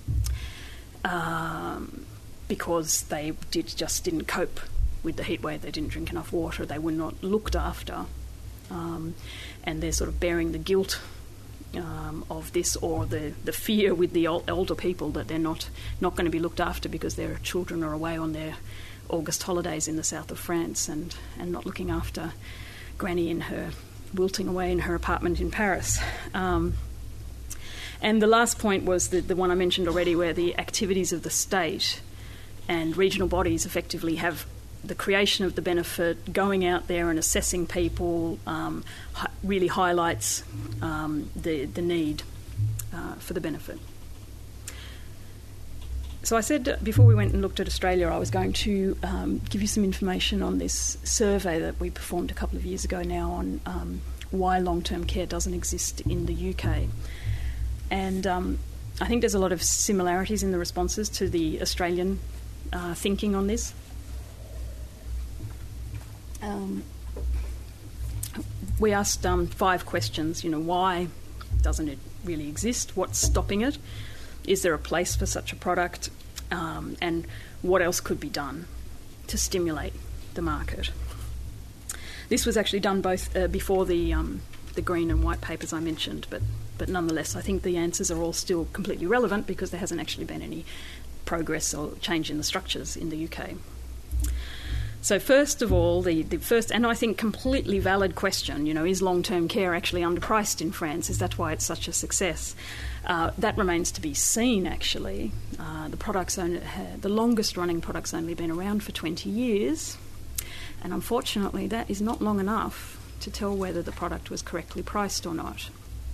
um, because they did just didn't cope with the heat wave. They didn't drink enough water, they were not looked after, um, and they're sort of bearing the guilt Um, of this, or the, the fear with the old, older people that they're not, not going to be looked after because their children are away on their August holidays in the south of France and, and not looking after Granny in her, wilting away in her apartment in Paris. Um, and the last point was the, the one I mentioned already, where the activities of the state and regional bodies effectively have the creation of the benefit, going out there and assessing people, um, hi- really highlights um, the, the need uh, for the benefit. So I said before we went and looked at Australia, I was going to um, give you some information on this survey that we performed a couple of years ago now on um, why long-term care doesn't exist in the U K. And um, I think there's a lot of similarities in the responses to the Australian uh, thinking on this. Um, we asked um, five questions. You know, why doesn't it really exist? What's stopping it? Is there a place for such a product? Um, and what else could be done to stimulate the market? This was actually done both uh, before the um, the green and white papers I mentioned, but but nonetheless, I think the answers are all still completely relevant because there hasn't actually been any progress or change in the structures in the U K. So first of all, the, the first, and I think completely valid question, you know, is long-term care actually underpriced in France? Is that why it's such a success? Uh, that remains to be seen, actually. Uh, the product's only, uh, the longest-running product's only been around for twenty years, and unfortunately that is not long enough to tell whether the product was correctly priced or not.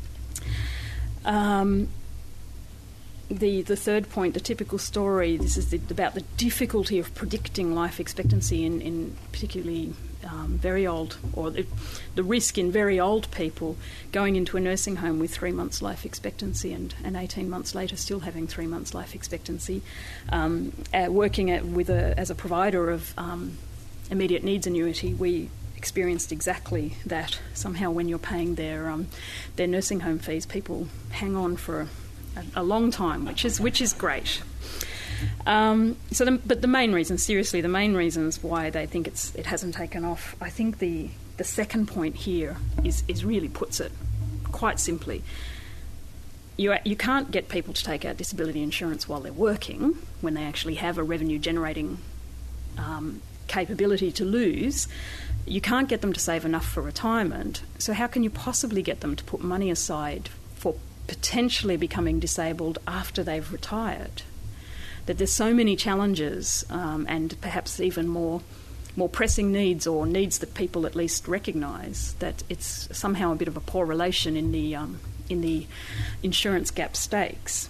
Um, The, the third point, the typical story, this is the, about the difficulty of predicting life expectancy in, in particularly um, very old, or the, the risk in very old people going into a nursing home with three months life expectancy and, and eighteen months later still having three months life expectancy. Um, uh, working at, with a, as a provider of um, immediate needs annuity, we experienced exactly that. Somehow when you're paying their, um, their nursing home fees, people hang on for a a long time, which is which is great. Um, so, the, but the main reason, seriously, the main reasons why they think it's it hasn't taken off, I think the the second point here is is really puts it quite simply. You you can't get people to take out disability insurance while they're working when they actually have a revenue generating um, capability to lose. You can't get them to save enough for retirement. So how can you possibly get them to put money aside for potentially becoming disabled after they've retired? That there's so many challenges um, and perhaps even more more pressing needs, or needs that people at least recognise, that it's somehow a bit of a poor relation in the um, in the insurance gap stakes.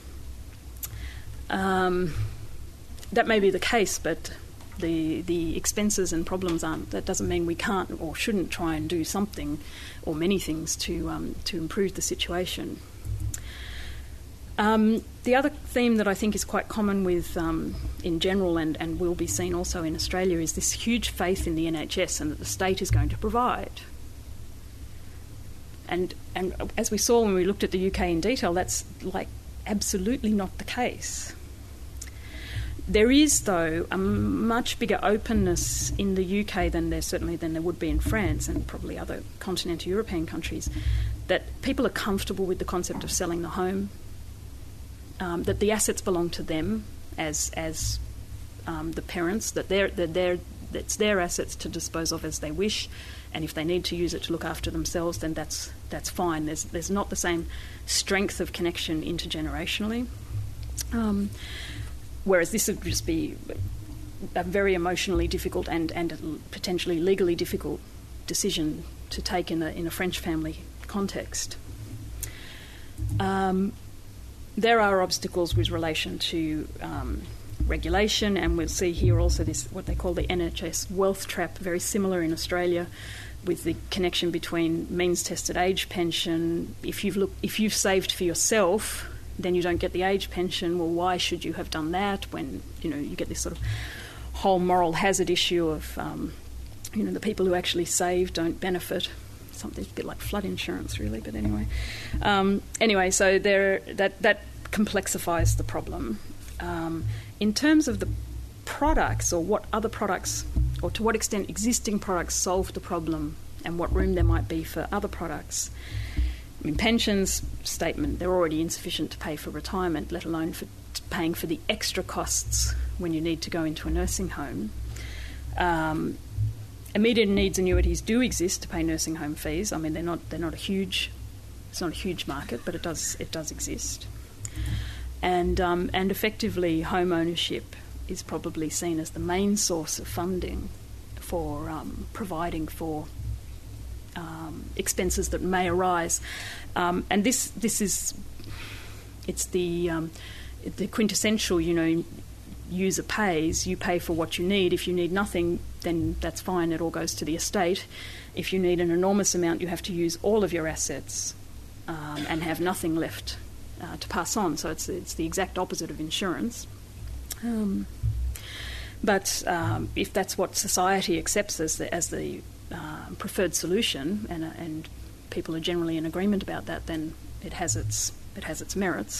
Um, that may be the case, but the the expenses and problems aren't. That doesn't mean we can't or shouldn't try and do something, or many things, to um, to improve the situation. Um, the other theme that I think is quite common with, um, in general, and, and will be seen also in Australia, is this huge faith in the N H S and that the state is going to provide. And and as we saw when we looked at the U K in detail, that's like absolutely not the case. There is, though, a much bigger openness in the U K than there certainly than there would be in France and probably other continental European countries, that people are comfortable with the concept of selling the home. Um, that the assets belong to them as as um, the parents, that they're, that they're, it's their assets to dispose of as they wish, and if they need to use it to look after themselves, then that's that's fine. There's there's not the same strength of connection intergenerationally. Um, whereas this would just be a very emotionally difficult and, and potentially legally difficult decision to take in a in a French family context. Um, there are obstacles with relation to um, regulation, and we'll see here also this what they call the N H S wealth trap, very similar in Australia, with the connection between means-tested age pension. If you've look, if you've saved for yourself, then you don't get the age pension. Well, why should you have done that? When you know you get this sort of whole moral hazard issue of um, you know the people who actually save don't benefit. Something a bit like flood insurance, really. But anyway, um, anyway, so there that that complexifies the problem. Um, in terms of the products, or what other products, or to what extent existing products solve the problem, and what room there might be for other products. I mean, pensions statement, they're already insufficient to pay for retirement, let alone for paying for the extra costs when you need to go into a nursing home. Um, immediate needs annuities do exist to pay nursing home fees. I mean, they're not they're not a huge it's not a huge market, but it does it does exist. And um, and effectively, home ownership is probably seen as the main source of funding for um, providing for um, expenses that may arise. Um, and this this is it's the um, the quintessential, you know, user pays. You pay for what you need. If you need nothing, then that's fine. It all goes to the estate. If you need an enormous amount, you have to use all of your assets um, and have nothing left uh, to pass on. So it's it's the exact opposite of insurance. Um, but um, if that's what society accepts as the, as the uh, preferred solution, and uh, and people are generally in agreement about that, then it has its it has its merits.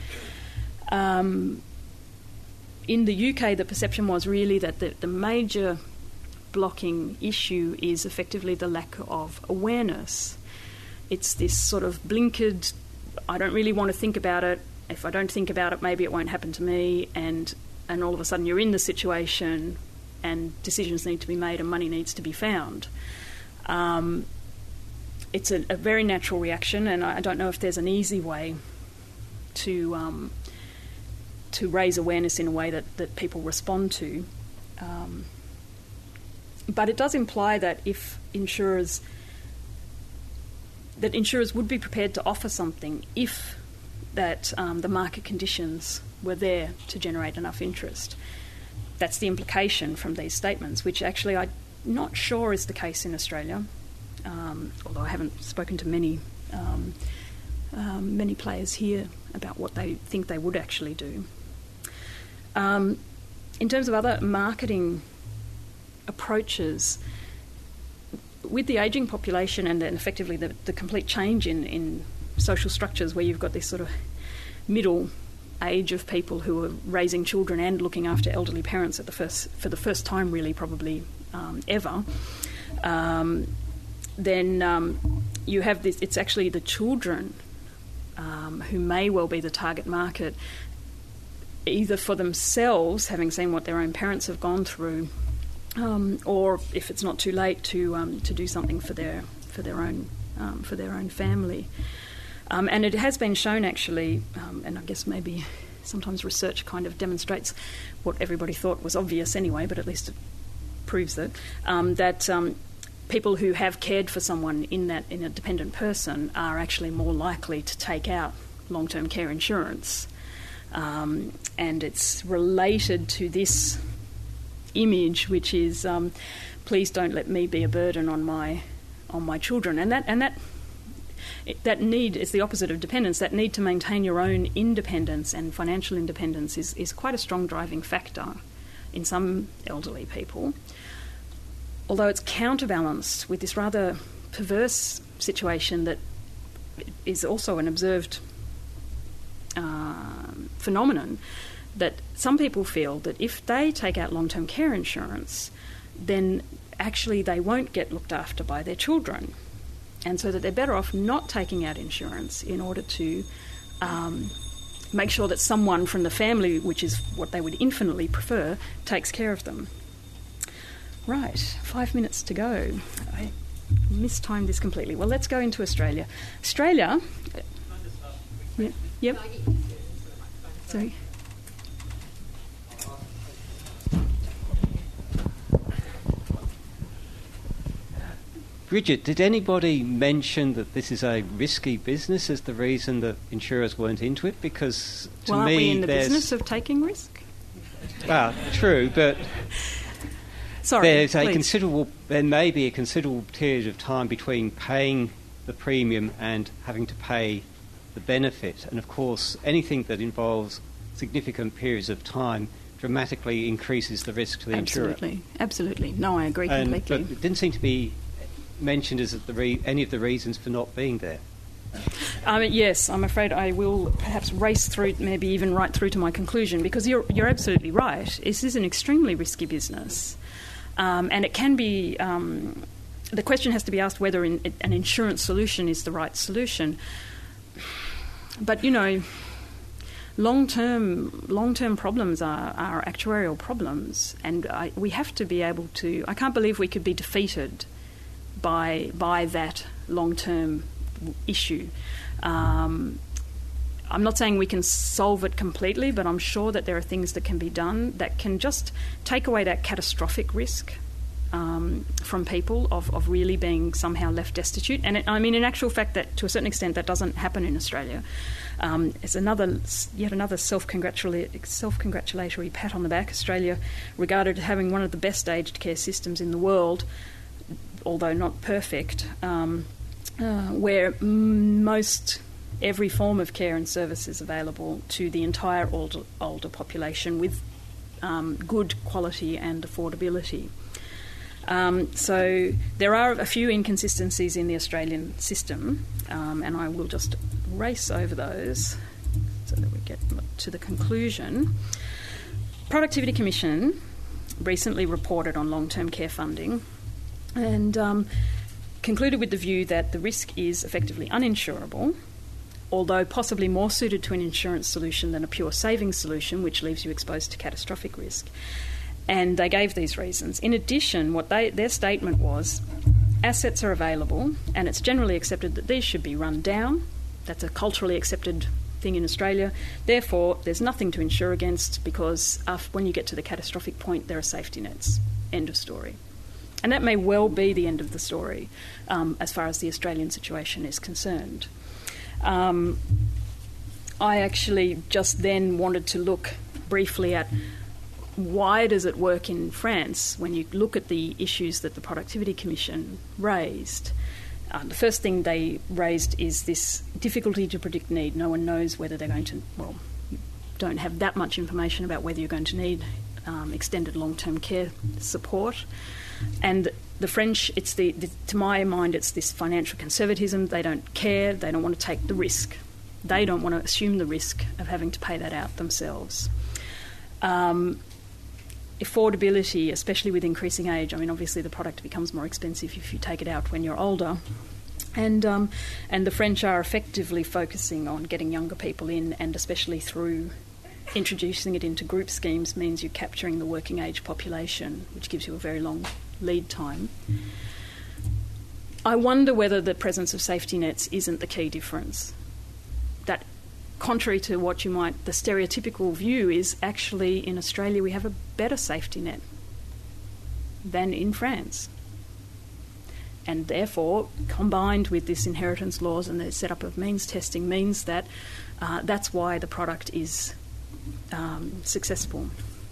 Um, in the U K, the perception was really that the, the major blocking issue is effectively the lack of awareness. It's this sort of blinkered, I don't really want to think about it. If I don't think about it, maybe it won't happen to me, and and all of a sudden you're in the situation and decisions need to be made and money needs to be found. Um, it's a, a very natural reaction, and I don't know if there's an easy way to um, to raise awareness in a way that, that people respond to. Um, but it does imply that if insurers that insurers would be prepared to offer something if that um, the market conditions were there to generate enough interest. That's the implication from these statements, which actually I'm not sure is the case in Australia, um, although I haven't spoken to many um, um, many players here about what they think they would actually do. Um, in terms of other marketing approaches, with the ageing population and then effectively the, the complete change in, in social structures, where you've got this sort of middle age of people who are raising children and looking after elderly parents at the first for the first time, really, probably um, ever, um, then um, you have this. It's actually the children um, who may well be the target market, either for themselves, having seen what their own parents have gone through, um, or if it's not too late, to um, to do something for their for their own um, for their own family. Um, and it has been shown, actually, um, and I guess maybe sometimes research kind of demonstrates what everybody thought was obvious anyway, but at least it proves it, um, that um, people who have cared for someone in that in a dependent person are actually more likely to take out long-term care insurance. Um, and it's related to this image, which is, um, please don't let me be a burden on my on my children. And that and that that need is the opposite of dependence. That need to maintain your own independence and financial independence is, is quite a strong driving factor in some elderly people. Although it's counterbalanced with this rather perverse situation that is also an observed uh, phenomenon, that some people feel that if they take out long-term care insurance, then actually they won't get looked after by their children. And so that they're better off not taking out insurance in order to um, make sure that someone from the family, which is what they would infinitely prefer, takes care of them. Right, five minutes to go. I mistimed this completely. Well, let's go into Australia. Australia... Yeah, yep. Sorry. Bridget, did anybody mention that this is a risky business as the reason that insurers weren't into it? Because to well, aren't me, we in the there's... business of taking risk? Well, true, but Sorry, there's a please. considerable, there may be a considerable period of time between paying the premium and having to pay the benefit. And of course, anything that involves significant periods of time dramatically increases the risk to the absolutely. insurer. Absolutely. No, I agree And, completely. but it didn't seem to be mentioned as the re- any of the reasons for not being there. Um, yes, I'm afraid I will perhaps race through, maybe even right through to my conclusion, because you're, you're absolutely right. This is an extremely risky business. Um, and it can be, um, the question has to be asked whether in, an insurance solution is the right solution. But, you know, long-term long-term problems are, are actuarial problems, and I, we have to be able to... I can't believe we could be defeated by by that long-term issue. Um, I'm not saying we can solve it completely, but I'm sure that there are things that can be done that can just take away that catastrophic risk um, from people of, of really being somehow left destitute. And it, I mean, in actual fact, that to a certain extent, that doesn't happen in Australia. Um, it's another, yet another self-congratulatory, self-congratulatory pat on the back. Australia, regarded as having one of the best aged care systems in the world, although not perfect, um, uh, where m- most every form of care and service is available to the entire older, older population with um, good quality and affordability. Um, so there are a few inconsistencies in the Australian system, um, and I will just race over those so that we get to the conclusion. Productivity Commission recently reported on long-term care funding and um, concluded with the view that the risk is effectively uninsurable, although possibly more suited to an insurance solution than a pure savings solution, which leaves you exposed to catastrophic risk. And they gave these reasons. In addition, what they, their statement was, assets are available, and it's generally accepted that these should be run down. That's a culturally accepted thing in Australia. Therefore, there's nothing to insure against because uh, when you get to the catastrophic point, there are safety nets. End of story. And that may well be the end of the story um, as far as the Australian situation is concerned. Um, I actually just then wanted to look briefly at why does it work in France when you look at the issues that the Productivity Commission raised. Uh, the first thing they raised is this difficulty to predict need. No one knows whether they're going to, well, you don't have that much information about whether you're going to need um, extended long-term care support. And the French, it's the, the, to my mind, it's this financial conservatism. They don't care. They don't want to take the risk. They don't want to assume the risk of having to pay that out themselves. Um, affordability, especially with increasing age. I mean, obviously the product becomes more expensive if you take it out when you're older. And um, and the French are effectively focusing on getting younger people in, and especially through introducing it into group schemes means you're capturing the working age population, which gives you a very long lead time. I wonder whether the presence of safety nets isn't the key difference. That, contrary to what you might, the stereotypical view is actually in Australia we have a better safety net than in France. And therefore, combined with this inheritance laws and the setup of means testing means that uh, that's why the product is um, successful.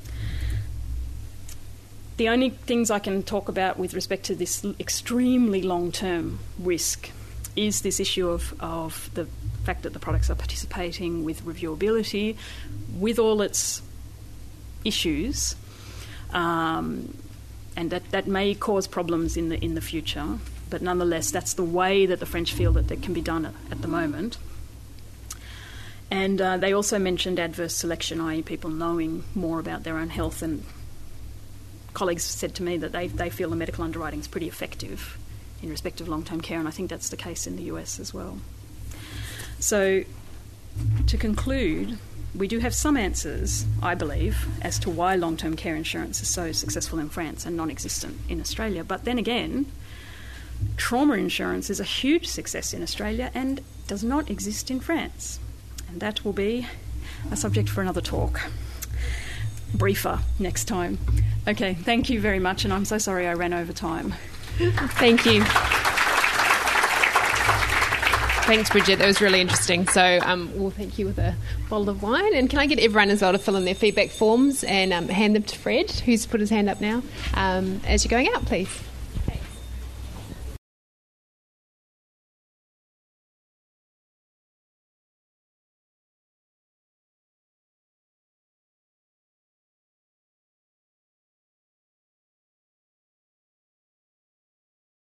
The only things I can talk about with respect to this extremely long-term risk is this issue of, of the fact that the products are participating with reviewability, with all its issues, um, and that, that may cause problems in the in the future. But nonetheless, that's the way that the French feel that it can be done at, at the moment. And uh, they also mentioned adverse selection, that is people knowing more about their own health, and colleagues said to me that they they feel the medical underwriting is pretty effective in respect of long-term care, and I think that's the case in the U S as well. So, to conclude, we do have some answers, I believe, as to why long-term care insurance is so successful in France and non-existent in Australia. But then again, Trauma insurance is a huge success in Australia and does not exist in France. And that will be a subject for another talk. Briefer next time. Okay, thank you very much, and I'm so sorry I ran over time. Thank you. Thanks, Bridget. That was really interesting. So um, we'll thank you with a bottle of wine. And can I get everyone as well to fill in their feedback forms and um, hand them to Fred, who's put his hand up now, um, as you're going out, please.